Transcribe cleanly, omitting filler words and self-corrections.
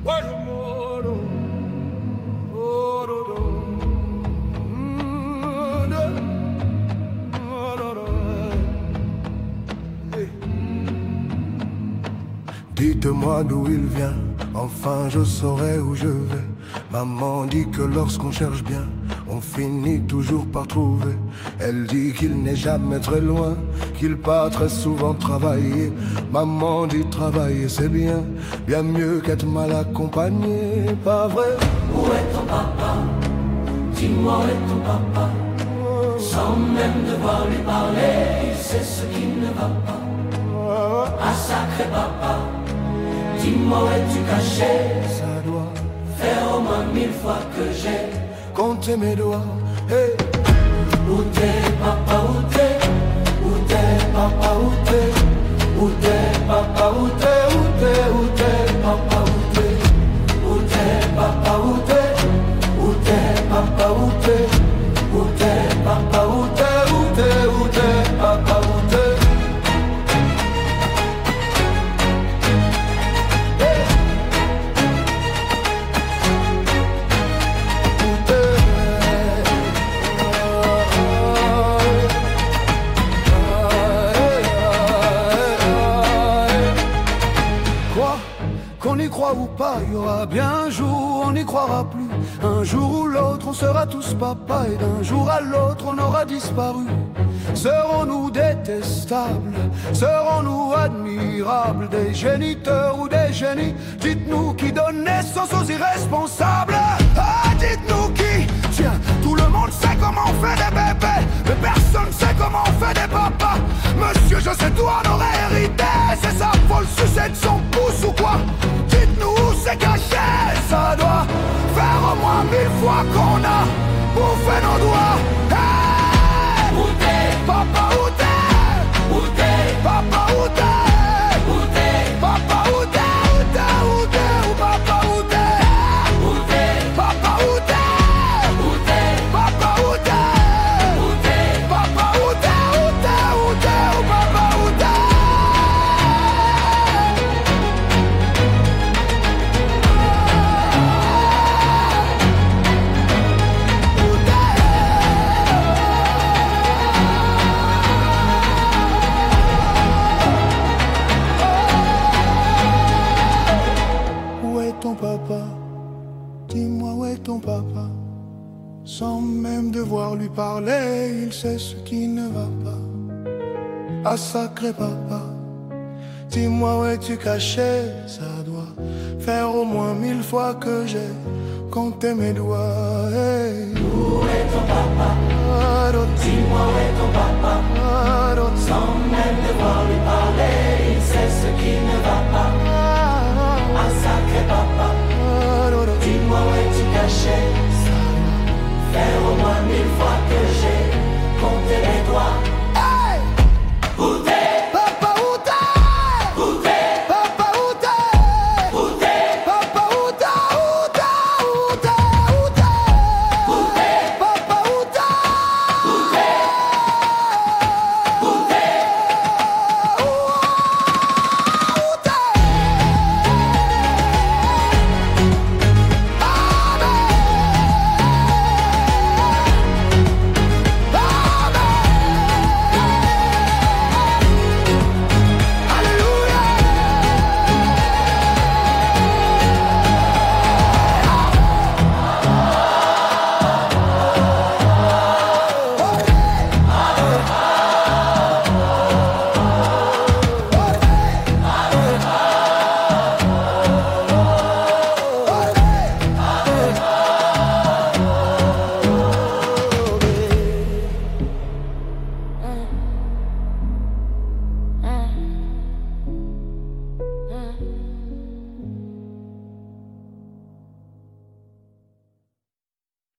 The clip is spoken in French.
Dites-moi d'où il vient, enfin je saurai où je vais. Maman dit que lorsqu'on cherche bien, on finit toujours par trouver. Elle dit qu'il n'est jamais très loin, qu'il part très souvent travailler. Maman dit travailler c'est bien, bien mieux qu'être mal accompagné, pas vrai? Où est ton papa? Dis-moi où est ton papa? Sans même devoir lui parler, il sait ce qui ne va pas. Ah sacré papa, dis-moi où es-tu caché? Ça doit faire au moins 1000 fois que j'ai compté mes doigts. Hey. Où t'es papa, où t'es? Où t'es papa, où t'es? Où t'es papa, où t'es? Où t'es, où t'es papa, où t'es? Où t'es papa, où t'es? Où t'es papa, où t'es? Où t'es papa, où t'es? Où t'es, où t'es papa, où t'es? Qu'on y croit ou pas, il y aura bien un jour, on n'y croira plus. Un jour ou l'autre, on sera tous papa, et d'un jour à l'autre, on aura disparu. Serons-nous détestables? Serons-nous admirables? Des géniteurs ou des génies? Dites-nous qui donne naissance aux irresponsables. Ah, dites-nous qui? Tiens, tout le monde sait comment on fait des bébés, mais personne sait comment on fait des papas. Monsieur, je sais tout en aurait hérité. C'est ça, faut le sucer de son pouce ou quoi? Dites-nous où c'est caché. Ça doit faire au moins 1000 fois qu'on a bouffé nos doigts. Hey! Où t'es? Papa, où t'es? Où t'es? Papa, où t'es? Où t'es? Papa, où t'es? Où t'es? Où t'es? Où papa, où t'es? Où t'es? Papa, où t'es? Où t'es? Papa, où t'es? Où t'es? Papa, où t'es? Où t'es? Où t'es? Où papa, où t'es? Où est ton papa? Dis-moi où est ton papa? Sans même devoir lui parler, il sait ce qui ne va pas. Ah sacré papa, dis-moi où es-tu caché? Ça doit faire au moins 1000 fois que j'ai compté mes doigts. Hey. Où est ton papa? Dis-moi où est ton papa?